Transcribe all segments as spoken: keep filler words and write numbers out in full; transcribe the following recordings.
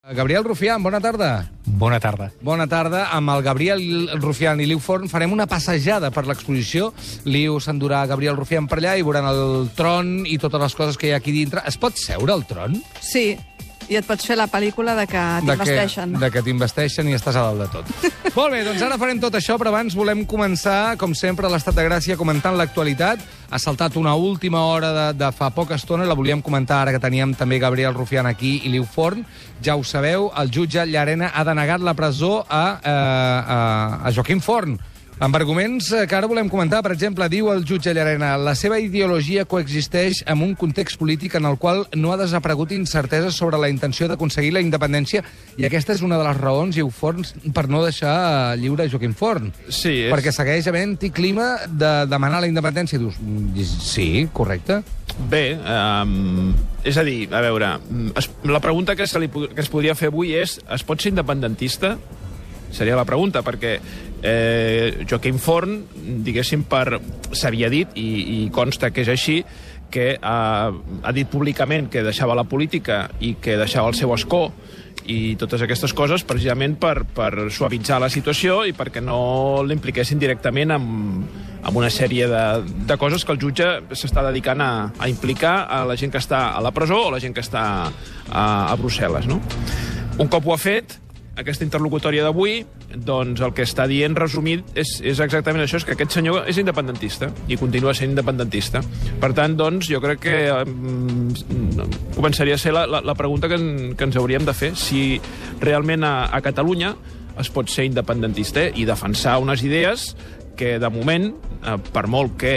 Gabriel Rufián, bona tarda. Bona tarda. Bona tarda. Amb el Gabriel Rufián i l'Iu Forn farem una passejada per l'exposició. L'Iu s'endurà Gabriel Rufián per allà i veuran el tron i totes les coses que hi ha aquí dintre. Es pot seure al tron? Sí, i et pots fer la pel·lícula de que t'investeixen. De que t'investeixen i estàs a dalt de tot. Molt bé, doncs ara farem tot això, però abans volem començar, com sempre, a l'Estat de Gràcia comentant l'actualitat. Ha saltat una última hora de, de fa poca estona, la volíem comentar ara que teníem també Gabriel Rufián aquí i l'Iu Forn. Ja ho sabeu, el jutge Llarena ha denegat la presó a, a, a, a Joaquim Forn, amb arguments que ara volem comentar. Per exemple, diu el jutge Llarena: la seva ideologia coexisteix amb un context polític en el qual no ha desaparegut incertesa sobre la intenció d'aconseguir la independència, i aquesta és una de les raons, Iu Forn, per no deixar lliure Joaquim Forn. Sí, és... Perquè segueix havent-hi clima de demanar la independència. Dius, sí, correcte. Bé, um, és a dir, a veure, es, la pregunta que, se li, que es podria fer avui és: es pot ser independentista? Seria la pregunta, perquè eh, Joaquim Forn, diguéssim, per s'havia dit, i, i consta que és així, que ha, ha dit públicament que deixava la política i que deixava el seu escó i totes aquestes coses precisament per, per suavitzar la situació i perquè no l'impliquessin directament amb, amb una sèrie de, de coses que el jutge s'està dedicant a, a implicar a la gent que està a la presó o la gent que està a, a Brussel·les, no? Un cop ho ha fet, aquesta interlocutòria d'avui, doncs el que està dient, resumit, és, és exactament això, és que aquest senyor és independentista i continua sent independentista. Per tant, doncs, jo crec que um, començaria a ser la, la, la pregunta que, en, que ens hauríem de fer, si realment a, a Catalunya es pot ser independentista i defensar unes idees que, de moment, eh, per molt que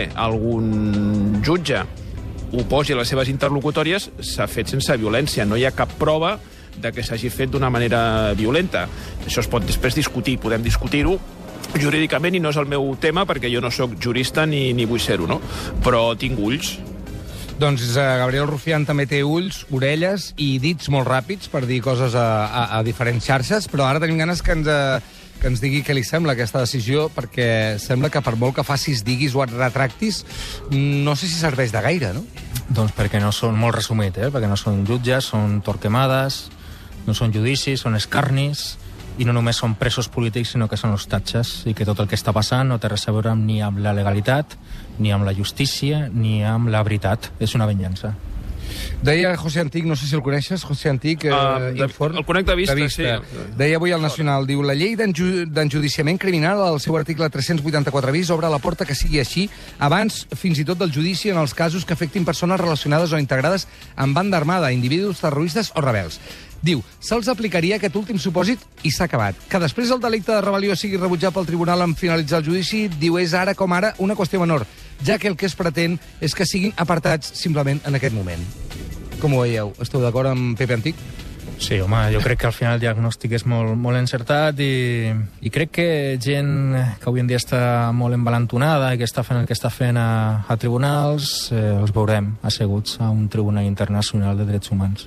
algun jutge oposi les seves interlocutòries, s'ha fet sense violència. No hi ha cap prova de que s'hagi fet d'una manera violenta. Això es pot després discutir, podem discutir-ho jurídicament, i no és el meu tema perquè jo no sóc jurista ni, ni vull ser-ho, no? Però tinc ulls. Doncs uh, Gabriel Rufián també té ulls, orelles i dits molt ràpids per dir coses a, a, a diferents xarxes, però ara tenim ganes que ens, uh, que ens digui què li sembla aquesta decisió, perquè sembla que per molt que facis, diguis o et retractis, no sé si serveix de gaire, no? Doncs perquè no són, molt resumit, eh? Perquè no són jutges, són torquemades, no són judicis, són escarnis, i no només són presos polítics, sinó que són ostatges, i que tot el que està passant no té res a veure ni amb la legalitat, ni amb la justícia, ni amb la veritat. És una venjança. Deia José Antic, no sé si el coneixes, José Antic... Eh, uh, de, el conec de vista, de vista, sí. Deia avui al Nacional, diu: la llei d'enjudiciament criminal, al seu article tres-cents vuitanta-quatre bis, obre la porta que sigui així abans fins i tot del judici en els casos que afectin persones relacionades o integrades amb banda armada, individus terroristes o rebels. Diu, se'ls aplicaria aquest últim supòsit i s'ha acabat. Que després el delicte de rebel·lió sigui rebutjat pel tribunal en finalitzar el judici, diu, és ara com ara una qüestió menor, ja que el que es pretén és que siguin apartats simplement en aquest moment. Com ho veieu? Esteu d'acord amb Pepe Antic? Sí, home, jo crec que al final el diagnòstic és molt, molt encertat, i, i crec que gent que avui en dia està molt envalentonada i que està fent el que està fent a, a tribunals, eh, els veurem asseguts a un tribunal internacional de drets humans.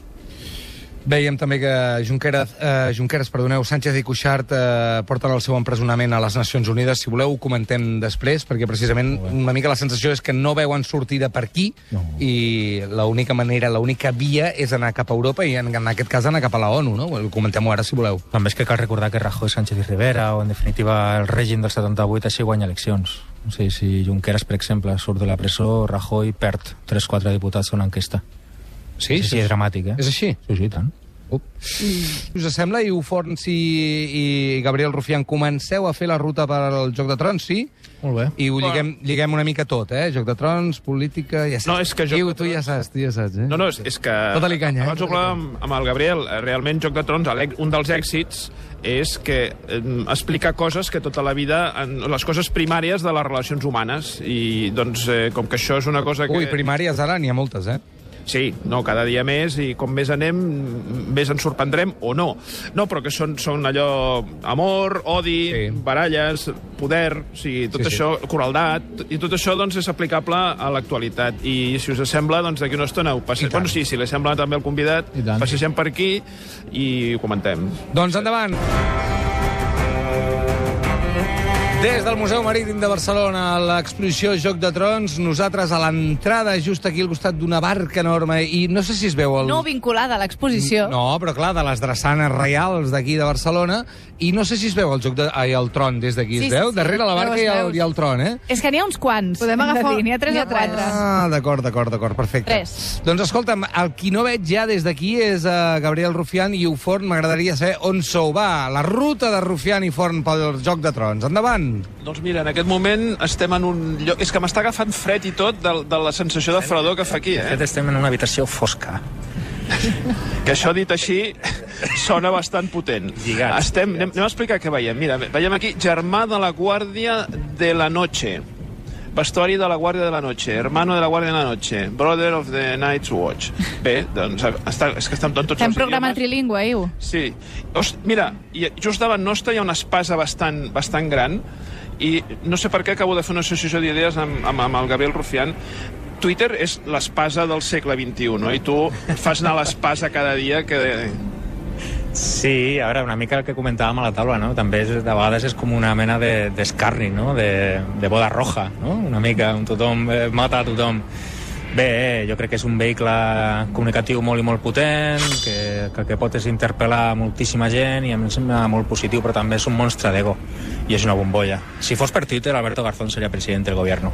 Veiem també que Junqueras, eh, Junqueras perdoneu, Sánchez i Cuixart eh, porten el seu empresonament a les Nacions Unides. Si voleu, ho comentem després, perquè precisament una mica la sensació és que no veuen sortida per aquí, no. I l'única manera, l'única via és anar cap a Europa i en, en aquest cas anar cap a la ONU, no? Comentem-ho ara, si voleu. També és que cal recordar que Rajoy, Sánchez i Rivera, o en definitiva el règim del setanta-vuit, així guanya eleccions. O sigui, si Junqueras, per exemple, surt de la presó, Rajoy perd tres quatre diputats a una enquesta. Sí, sí, sí, és dramàtic, eh? És així? Sí, sí, tant. Uh. Us sembla, Iu Forn si, i Gabriel Rufián, comenceu a fer la ruta per al Joc de Trons, sí? Molt bé. I ho lliguem, lliguem una mica tot, eh? Joc de Trons, política... Ja saps. No, és que Joc Iu, de tu ja saps, tu ja saps, eh? No, no, és, és que... Tota-li canya, eh? Abans ho parlàvem amb el Gabriel. Realment, Joc de Trons, un dels èxits és que eh, explica coses que tota la vida... les coses primàries de les relacions humanes. I, doncs, eh, com que això és una cosa que... Ui, primàries ara n'hi ha moltes, eh? Sí, no, cada dia més, i com més anem, més ens sorprendrem o no. No, però que són, són allò... amor, odi, sí. Baralles, poder, o sigui, tot sí, això, sí. Crueldat, i tot això, doncs, és aplicable a l'actualitat. I, si us sembla, doncs, d'aquí una estona ho passem. Bueno, sí, si li sembla també el convidat, passegem per aquí i ho comentem. Doncs endavant! Des del Museu Marítim de Barcelona, a l'exposició Joc de Trons, nosaltres a l'entrada, just aquí al costat d'una barca enorme, i no sé si es veu el... No vinculada a l'exposició. No, però clar, de les drassanes reials d'aquí de Barcelona, i no sé si es veu el joc de... Ai, el tron des d'aquí, Sí, es veu? sí, sí. Darrere la barca Veus, hi ha, el, veus. hi ha el tron, eh? És que n'hi ha uns quants. Podem hem de agafar- dir, N'hi ha tres n'hi o ha tres. quatre. Ah, d'acord, d'acord, d'acord, perfecte. Tres. Doncs escolta'm, el qui no veig ja des d'aquí és uh, Gabriel Rufián i Uforn. M'agradaria saber on sou. Va, la ruta de Rufián i Forn pel Joc de Trons. Endavant! Doncs mira, en aquest moment estem en un lloc... És que m'està agafant fred i tot de, de la sensació de fredor que fa aquí, De eh? fet, estem en una habitació fosca. Que això dit així sona bastant potent. Lligats, Estem, lligats. anem, anem a explicar què veiem. Mira, veiem aquí Germà de la Guàrdia de la Noche. Vestuari de la Guàrdia de la Noche. Hermano de la Guàrdia de la Noche. Brother of the Night's Watch. Bé, doncs està, és que estem en tots Fem els programa idiomes. trilingüe, Iu. Sí. Host, mira, i just davant nostre hi ha una espasa bastant, bastant gran i no sé per què acabo de fer una associació d'idees amb, amb, amb el Gabriel Rufián. Twitter és l'espasa del segle vint-i-u, no? I tu fas anar l'espasa cada dia que... Sí, a veure, una mica el que comentàvem a la taula, no? També és, de vegades és com una mena de- d'escarni, no? De, de boda roja, no? Una mica, on tothom eh, mata a tothom. Bé, jo crec que és un vehicle comunicatiu molt i molt potent, que, que el que pot és interpel·lar moltíssima gent i a mi em sembla molt positiu, però també és un monstre d'ego i és una bombolla. Si fos per Twitter, Alberto Garzón seria president del gobierno.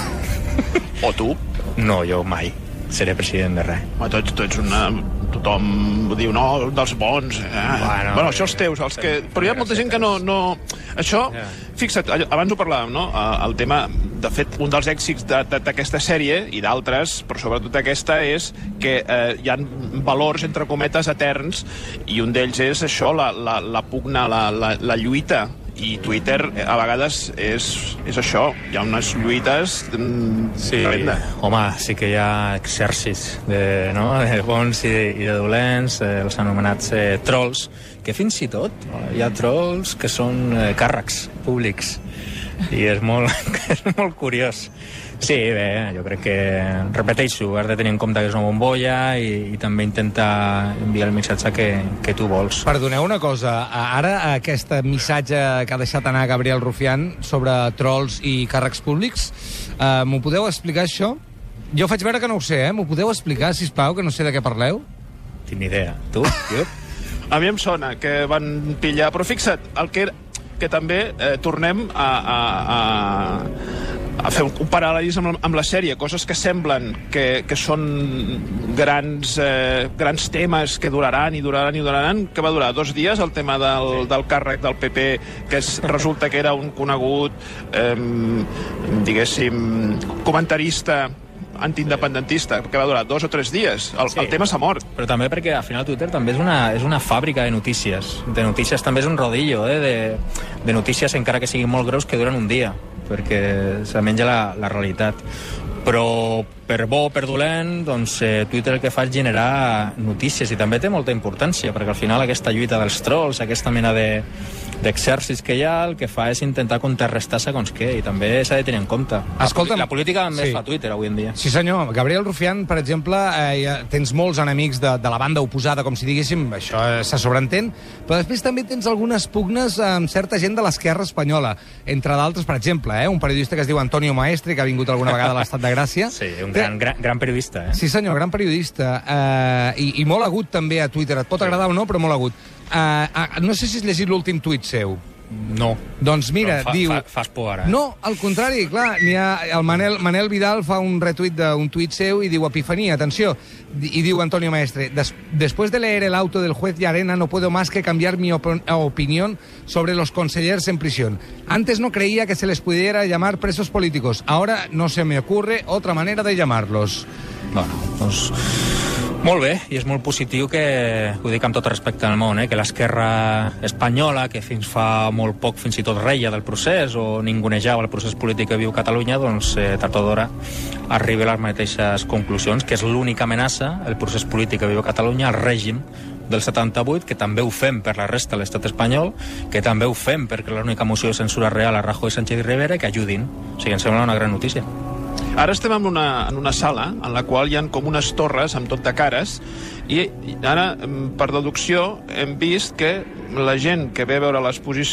O tu. No, jo mai seré president de res. Home, tu, ets- tu ets una... Tothom diu, no, dels bons. Eh? Bueno, bueno, això els teus, els que... Però hi ha molta gent que no... no... Això, Ja. fixa't, allò- abans ho parlàvem, no? Eh, El tema, de fet, un dels èxits de- de- d'aquesta sèrie, i d'altres, però sobretot aquesta, és que eh, hi ha valors, entre cometes, eterns, i un d'ells és això, la, la, la pugna, la, la, la lluita. I Twitter, eh, a vegades, és, és això. Hi ha unes lluites... Mm, Sí, tremenda. home, sí que hi ha exèrcits de, no? de bons i de, i de dolents, eh, els anomenats eh, trolls, que fins i tot no? hi ha trolls que són eh, càrrecs públics, i és molt, és molt curiós. Sí, bé, jo crec que, repeteixo, has de tenir en compte que és una bombolla i, i també intentar enviar el missatge que, que tu vols. Perdoneu una cosa, ara aquest missatge que ha deixat anar Gabriel Rufián sobre trolls i càrrecs públics, eh, m'ho podeu explicar, això? Jo faig veure que no ho sé, eh? M'ho podeu explicar, sisplau, que no sé de què parleu? Tinc ni idea. Tu? Jo? A mi em sona que van pillar... Però fixa't, el que, que també eh, tornem a, a, a, a fer un, un paral·lelisme amb, amb la sèrie, coses que semblen que, que són grans, eh, grans temes que duraran i duraran i duraran, que va durar dos dies, el tema del, del càrrec del P P, que és, resulta que era un conegut, eh, diguéssim, comentarista antiindependentista, que va durar dos o tres dies. El, Sí. el tema s'ha mort. Però també perquè al final Twitter també és una, és una fàbrica de notícies. De notícies també és un rodillo, eh? de, de notícies encara que siguin molt greus que duren un dia, perquè se menja la, la realitat. Però per bo o per dolent, doncs eh, Twitter el que fa és generar notícies i també té molta importància, perquè al final aquesta lluita dels trolls, aquesta mena de d'exèrcits que hi ha, el que fa és intentar contrarrestar segons què, i també s'ha de tenir en compte. La, Escolta'm, la política també sí. es fa a Twitter avui en dia. Sí, senyor. Gabriel Rufián, per exemple, eh, ja tens molts enemics de, de la banda oposada, com si diguéssim, això eh, se sobreentén, però després també tens algunes pugnes amb certa gent de l'esquerra espanyola. Entre d'altres, per exemple, eh, un periodista que es diu Antonio Maestre, que ha vingut alguna vegada a l'Estat de Gràcia. Sí, un gran, gran, gran periodista, eh? Sí, senyor, gran periodista. Eh, i, I molt agut, també, a Twitter. Et pot agradar o no, però molt agut. Eh, eh, no sé si has llegit l'últim tuit seu. No. Doncs mira, Però fa, diu... Fa, fas por ara. No, al contrari, clar, n'hi ha, el Manel, Manel Vidal fa un retuit d'un tuit seu i diu, epifania, atenció, i diu Antonio Maestre, Des, después de leer el auto del juez Llarena no puedo más que cambiar mi op opinión sobre los consellers en prisión. Antes no creía que se les pudiera llamar presos políticos, ahora no se me ocurre otra manera de llamarlos. Bueno, doncs... Molt bé, i és molt positiu que, ho dic amb tot respecte al món, eh, que l'esquerra espanyola, que fins fa molt poc fins i tot reia del procés o ningunejava el procés polític que viu Catalunya, doncs eh, tard o d'hora arriba a les mateixes conclusions, que és l'única amenaça, el procés polític que viu Catalunya, el règim del setanta-vuit, que també ho fem per la resta de l'estat espanyol, que també ho fem perquè l'única moció de censura real a Rajoy, Sánchez i Rivera, que ajudin. O sigui, em sembla una gran notícia. Ara estem en una, en una sala en la qual hi ha com unes torres amb tot de cares i ara, per deducció, hem vist que la gent que ve a veure l'exposició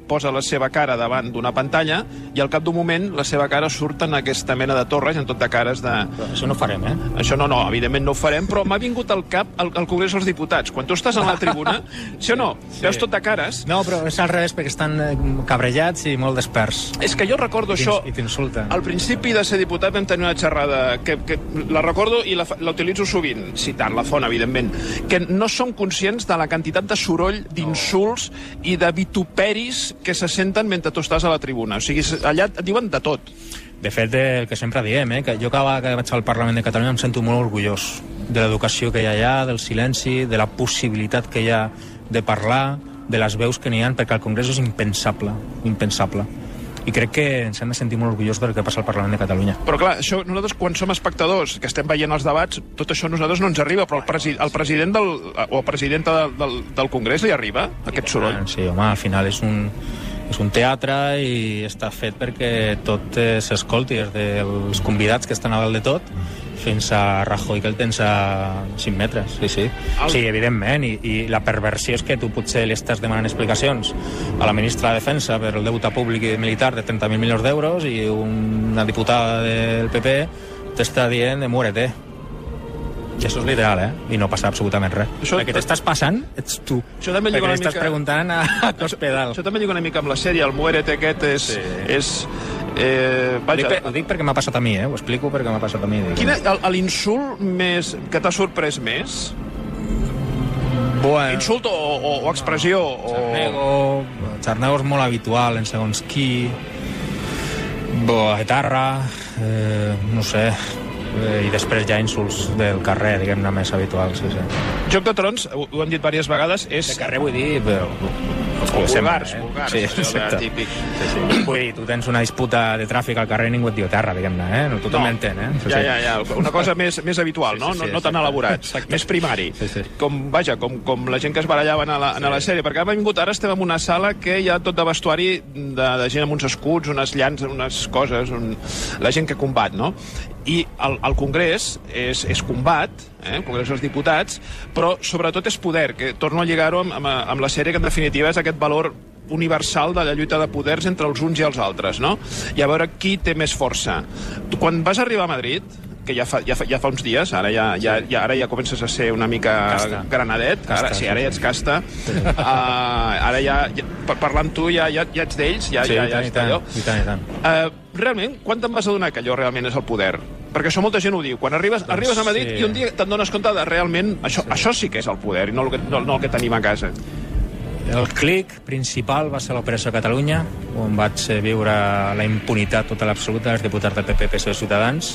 posa la seva cara davant d'una pantalla i al cap d'un moment la seva cara surt en aquesta mena de torres, en tot de cares de... Però això no ho farem, eh? Això no, no, evidentment no ho farem, però m'ha vingut al cap al, al Congrés dels Diputats. Quan tu estàs a la tribuna, sí o no? Sí. Veus tot de cares? No, però és al revés, perquè estan cabrellats i molt desperts. És que jo recordo I això... I t'insulten. Al principi de ser diputat vam tenir una xerrada que, que la recordo i la, la utilitzo sovint, citant la font, evidentment, que no som conscients de la quantitat de soroll, d'insults i de vituperis que se senten mentre tu estàs a la tribuna. O sigui, allà et diuen de tot. De fet, el que sempre diem, eh, que jo cada vegada que vaig al Parlament de Catalunya em sento molt orgullós de l'educació que hi ha allà, del silenci, de la possibilitat que hi ha de parlar, de les veus que n'hi ha, perquè al Congrés és impensable, impensable. I crec que ens hem de sentir molt orgullosos del que passa al Parlament de Catalunya. Però clar, això, nosaltres quan som espectadors, que estem veient els debats, tot això a nosaltres no ens arriba, però el, presi el president del, o el presidenta del, del, del Congrés li arriba, aquest soroll? Sí, home, al final és un, és un teatre i està fet perquè tot eh, s'escolti, des dels convidats que estan a dalt de tot fins a Rajoy, que el tens a cinc metres, sí, sí. El... Sí, evidentment, i, i la perversió és que tu potser li estàs demanant explicacions a la ministra de Defensa per el deute públic i militar de trenta mil milions d'euros i una diputada del P P t'està dient de muérete. I això és literal, eh? I no passa absolutament res. Això... El que t'estàs passant ets tu. Això també perquè li estàs mica... preguntant a, a cos pedal. Això, això també lliga una mica amb la sèrie. El muérete aquest és... Sí. és eh, vaja... Ho dic, ho dic perquè m'ha passat a mi, eh? Ho explico perquè m'ha passat a mi. Quin és l'insult més que t'ha sorprès més? Bueno, insult o, o, o expressió? O... Xarnego, xarnego és molt habitual en segons qui. Bo, etarra, eh, no sé... i després ja insults del carrer, diguem-ne, més habituals, sí, sí. Joc de Trons, ho, ho hem dit diverses vegades, és... De carrer vull dir, però... Vulgars, eh? vulgars, sí, exacte. Típic. Sí, sí. Vull dir, tu tens una disputa de tràfic al carrer i ningú et diu terra, diguem-ne, eh? No, tothom no. M'entén, eh? Sí, ja, ja, ja, una cosa més, més habitual, no? Sí, sí, sí, no, no tan elaborat, exacte. Més primari. Sí, sí. Com, vaja, com, com la gent que es barallaven a la, sí. a la sèrie, perquè hem vingut, ara estem en una sala que hi ha tot de vestuari de, de gent amb uns escuts, unes llans, unes coses, un... la gent que combat, no? I el, el Congrés és, és combat, eh? el Congrés dels Diputats, però sobretot és poder, que torno a lligar-ho amb, amb, amb la sèrie, que en definitiva és aquest valor universal de la lluita de poders entre els uns i els altres, no? I a veure qui té més força. Tu, quan vas arribar a Madrid, que ja fa, ja fa, ja fa uns dies, ara ja, ja, ja, ara ja comences a ser una mica casta. granadet, casta, ara, sí, ara ja ets casta, uh, ara ja, ja parlant amb tu ja, ja, ja ets d'ells, ja, sí, ja, ja, ja està allò. I tant, i tant. Uh, realment, quan te'n vas adonar que allò realment és el poder? Perquè això molta gent ho diu. Quan arribes, doncs arribes a Madrid sí. i un dia te'n dones compte de realment això, sí. això sí que és el poder, i no el que, no, no el que tenim a casa. El clic principal va ser l'Operació Catalunya, on vaig viure la impunitat tota l'absoluta dels diputats del P P, P S O i Ciutadans.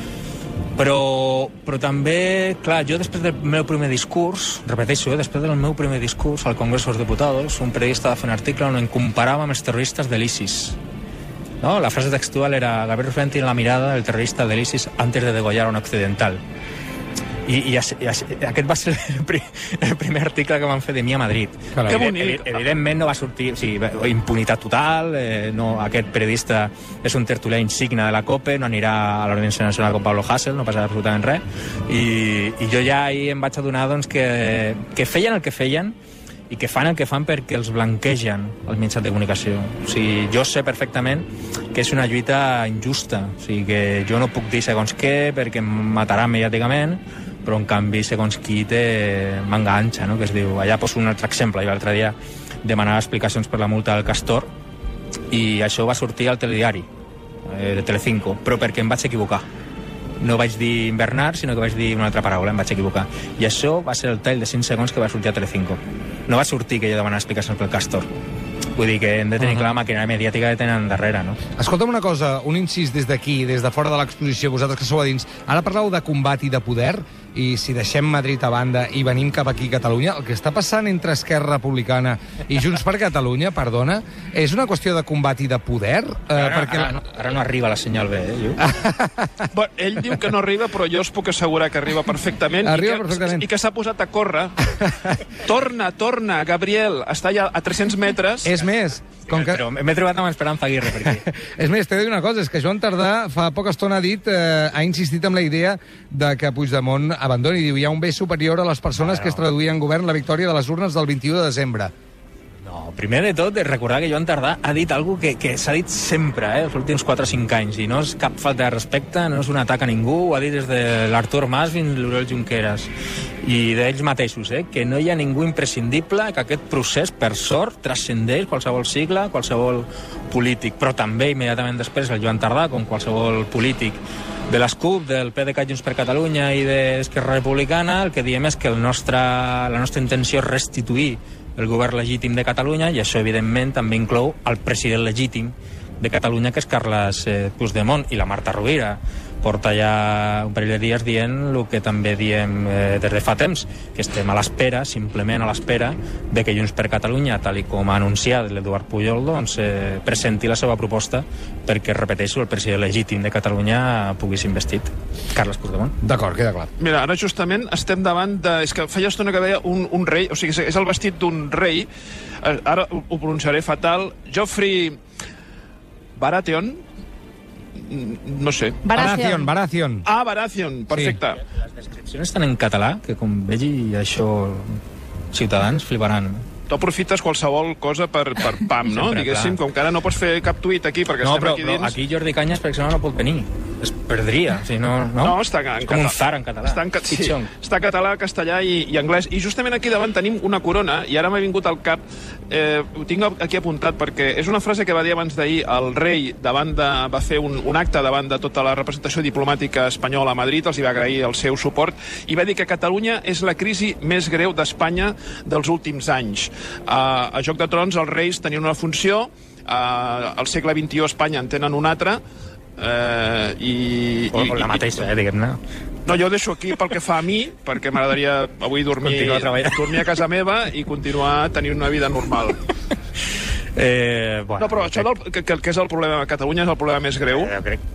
Però, però també, clar, jo després del meu primer discurs, repeteixo, eh, després del meu primer discurs al Congrés dels Diputats, un periodista va fer un article on em comparava amb els terroristes de l'ISIS. ¿No? La frase textual era: Gabriel Rufián tiene la mirada del terrorista de l'ISIS antes de degollar a un occidental. I, i, i, i aquest va ser el, pri, el primer article que van fer de mi a Madrid. Que bonic. Evi, evidentment no va sortir... O sigui, impunitat total, eh, no, aquest periodista és un tertulià insigne de la COPE, no anirà a l'Audiència Nacional com Pablo Hasél, no passa absolutament res. I, i jo ja ahir em vaig adonar doncs, que, que feien el que feien i que fan el que fan perquè els blanquegen els mitjans de comunicació. O sigui, jo sé perfectament que és una lluita injusta. O sigui, que jo no puc dir segons què perquè em matarà mediàticament, però en canvi segons qui té manga ancha, no? Que es diu. Allà poso un altre exemple. Jo l'altre dia demanava explicacions per la multa del Castor i això va sortir al telediari eh, de Telecinco, però perquè em vaig equivocar. No vaig dir invernar, sinó que vaig dir una altra paraula, em vaig equivocar. I això va ser el tall de cinc segons que va sortir a Telecinco. No va sortir que jo demanava explicacions pel Castor. Vull dir que hem de tenir uh -huh. clar la maquinària mediàtica que tenen darrere, no? Escolta'm una cosa, un incís des d'aquí, des de fora de l'exposició, vosaltres que sou a dins. Ara parleu de combat i de poder, i si deixem Madrid a banda i venim cap aquí a Catalunya, el que està passant entre Esquerra Republicana i Junts per Catalunya, perdona, és una qüestió de combat i de poder? Eh, ara, perquè... ara, no, ara no arriba la senyal B, eh, Lluc? Bueno, ell diu que no arriba, però jo us puc assegurar que arriba perfectament. Arriba i que, perfectament. I que s'ha posat a córrer. Torna, torna, Gabriel, està ja a tres-cents metres. És més... Com que... Però m'he trobat amb Esperanza Aguirre per aquí. És més, t'he de dir una cosa, és que Joan Tardà fa poca estona ha dit, eh, ha insistit en la idea de que Puigdemont abandoni. Diu, hi ha un bé superior a les persones ah, no. que es traduïen en govern la victòria de les urnes del vint-i-u de desembre. No, No, primer de tot, recordar que Joan Tardà ha dit alguna que, que s'ha dit sempre, eh, els últims quatre o cinc anys, i no és cap falta de respecte, no és un atac a ningú, ho ha dit des de l'Artur Mas fins a l'Oriol Junqueras, i d'ells mateixos, eh, que no hi ha ningú imprescindible, que aquest procés, per sort, transcendeix qualsevol sigle, qualsevol polític, però també immediatament després el Joan Tardà, com qualsevol polític de les CUP, del P D C A Junts per Catalunya i d'Esquerra Republicana, el que diem és que el nostre, la nostra intenció és restituir el govern legítim de Catalunya, i això evidentment també inclou el president legítim de Catalunya, que és Carles eh, Puigdemont, i la Marta Rovira porta ja un parell de dies dient el que també diem eh, des de fa temps, que estem a l'espera, simplement a l'espera, de que Junts per Catalunya, tal i com ha anunciat l'Eduard Pujol, doncs, eh, presenti la seva proposta perquè, repeteixo, el president legítim de Catalunya pugui ser investit, Carles Puigdemont. D'acord, queda clar. Mira, ara justament estem davant de... És que feia estona que veia un, un rei, o sigui, és el vestit d'un rei, ara ho, ho pronunciaré fatal, Joffrey Baratheon, no sé. Baratheon, Baratheon. Ah, Baratheon, perfecte. Sí. Les descripcions estan en català, que com vegi això, ciutadans fliparan. Tu aprofites qualsevol cosa per, per pam, no? Sempre, Diguéssim, clar. com que ara no pots fer cap tuit aquí perquè No, estem però, aquí però dins. aquí Jordi Cañas, per exemple, no pot venir. Es perdria. O sigui, no, no? No, està en és com un zar en català. Està en, ca sí, Pitxong. està català, castellà i, i anglès. I justament aquí davant tenim una corona, i ara m'ha vingut al cap, eh, ho tinc aquí apuntat, perquè és una frase que va dir abans d'ahir el rei davant de, va fer un, un acte davant de tota la representació diplomàtica espanyola a Madrid, els hi va agrair el seu suport, i va dir que Catalunya és la crisi més greu d'Espanya dels últims anys. Uh, a Joc de Trons els reis tenien una funció, uh, al segle vint-i-u a Espanya en tenen una altra, Eh, i, o, i, o la mateixa, eh, diguem-ne. No, jo ho deixo aquí pel que fa a mi, perquè m'agradaria avui dormir, a dormir a casa meva i continuar tenint una vida normal. Eh, bueno, no, però això del, que, que és el problema a Catalunya és el problema més greu. Jo crec,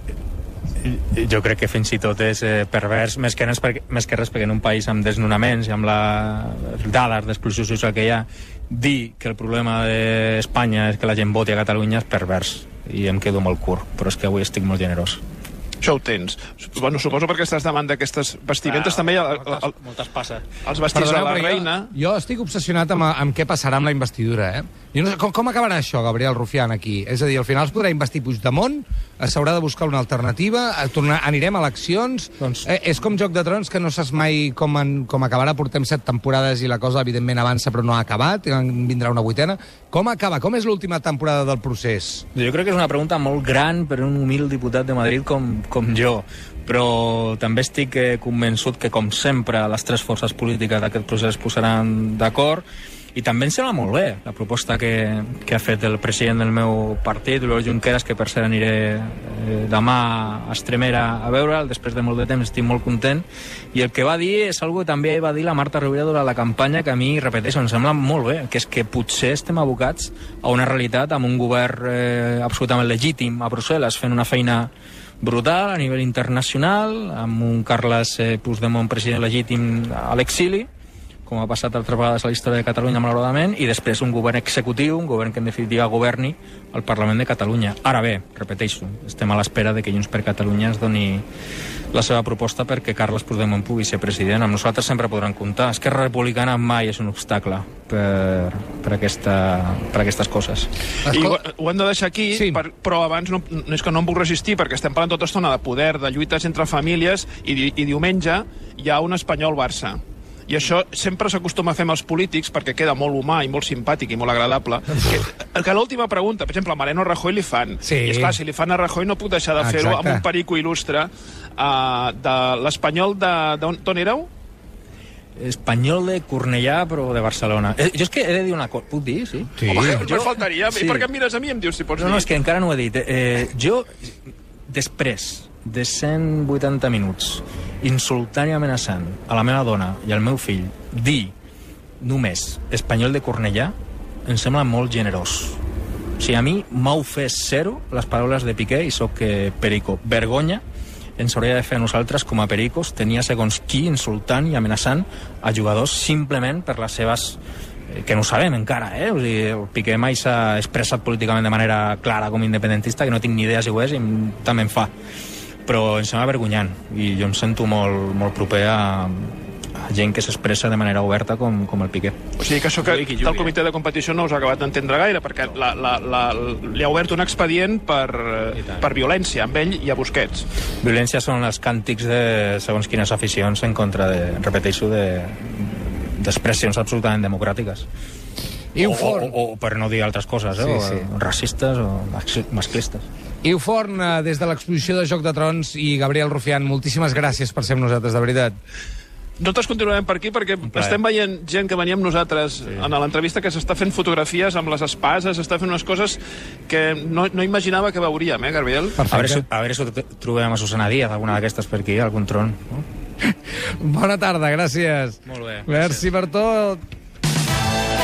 jo crec que fins i tot és eh, pervers, més que, res perquè, més que res perquè en un país amb desnonaments i amb les dades d'exclusió social que hi ha, dir que el problema d'Espanya és que la gent voti a Catalunya és pervers, i em quedo molt curt, però és que avui estic molt generós. Això ho tens. Bueno, suposo perquè estàs davant d'aquestes vestimentes. Ah, també hi ha el, el, el, moltes passes. Els vestits Perdoneu, de la però reina. Jo, jo estic obsessionat amb, amb què passarà amb la investidura, eh? Jo no sé, com, com acabarà això, Gabriel Rufián, aquí? És a dir, al final es podrà investir Puigdemont, s'haurà de buscar una alternativa, a tornar, anirem a eleccions... Doncs... Eh, és com Joc de Trons, que no saps mai com, en, com acabarà, portem set temporades i la cosa, evidentment, avança, però no ha acabat, i en vindrà una vuitena. Com acaba? Com és l'última temporada del procés? Jo crec que és una pregunta molt gran per un humil diputat de Madrid com, com jo, però també estic eh, convençut que, com sempre, les tres forces polítiques d'aquest procés es posaran d'acord. I també em sembla molt bé la proposta que, que ha fet el president del meu partit, l'Oriol Junqueras, que per cert aniré eh, demà a Extremera a veure'l, després de molt de temps estic molt content, i el que va dir és algo que també va dir la Marta Rovira durant la campanya, que a mi, repeteixo, em sembla molt bé, que és que potser estem abocats a una realitat amb un govern eh, absolutament legítim a Brussel·les, fent una feina brutal a nivell internacional, amb un Carles eh, Puigdemont, president legítim, a l'exili, com ha passat altres vegades a la història de Catalunya, malauradament, i després un govern executiu, un govern que en definitiva governi el Parlament de Catalunya. Ara bé, repeteixo, estem a l'espera de que Junts per Catalunya es doni la seva proposta perquè Carles Puigdemont pugui ser president. Amb nosaltres sempre podran comptar. Esquerra Republicana mai és un obstacle per, per, aquesta, per aquestes coses. I ho, ho hem de deixar aquí, sí. per, però abans no, no és que no em puc resistir, perquè estem parlant tota estona de poder, de lluites entre famílies, i, i diumenge hi ha un Espanyol-Barça. I això sempre s'acostuma a fer amb els polítics perquè queda molt humà i molt simpàtic i molt agradable. Que, que l'última pregunta, per exemple, a Mariano Rajoy li fan. Sí. I esclar, si li fan a Rajoy no puc deixar de fer-ho amb un perico il·lustre uh, de l'Espanyol de... d'on éreu? Espanyol de Cornellà, però de Barcelona. Eh, jo és que he de dir una cosa. Puc dir, sí? Sí. Home, jo... no faltaria. Sí. I per què em mires a mi i em dius si pots no, dir? No, és que encara no ho he dit. Eh, jo, després de cent vuitanta minuts insultant i amenaçant a la meva dona i al meu fill, dir només Espanyol de Cornellà em sembla molt generós. O sigui, a mi m'ha ofès zero les paraules de Piqué i soc eh, perico. Vergonya ens hauria de fer a nosaltres com a pericos tenia segons qui insultant i amenaçant a jugadors simplement per les seves... Eh, que no ho sabem encara, eh? O sigui, el Piqué mai s'ha expressat políticament de manera clara com independentista, que no tinc ni idea si ho és i també em fa. Però em sembla vergonyant i jo em sento molt, molt proper a, gent que s'expressa de manera oberta com, com el Piqué. O sigui que això que Jugui, del jugui, comitè de competició no us ha acabat d'entendre gaire, perquè la, la, la, li ha obert un expedient per, per violència amb ell i a Busquets. Violència són els càntics de segons quines aficions en contra de, repeteixo, de d'expressions absolutament democràtiques. Iu o, Forn. o, o per no dir altres coses, eh? Sí, o, sí. o racistes o masclistes. Iu Forn, eh, des de l'exposició de Joc de Trons, i Gabriel Rufián, moltíssimes gràcies per ser amb nosaltres, de veritat. Nosaltres continuarem per aquí perquè estem veient gent que venia amb nosaltres sí. en l'entrevista que s'està fent fotografies amb les espases, està fent unes coses que no, no imaginava que veuríem, eh, Gabriel? A veure, si, a veure si trobem a Susana Díaz, alguna d'aquestes per aquí, algun tron. No? Bona tarda, gràcies. Molt bé. Merci per tot.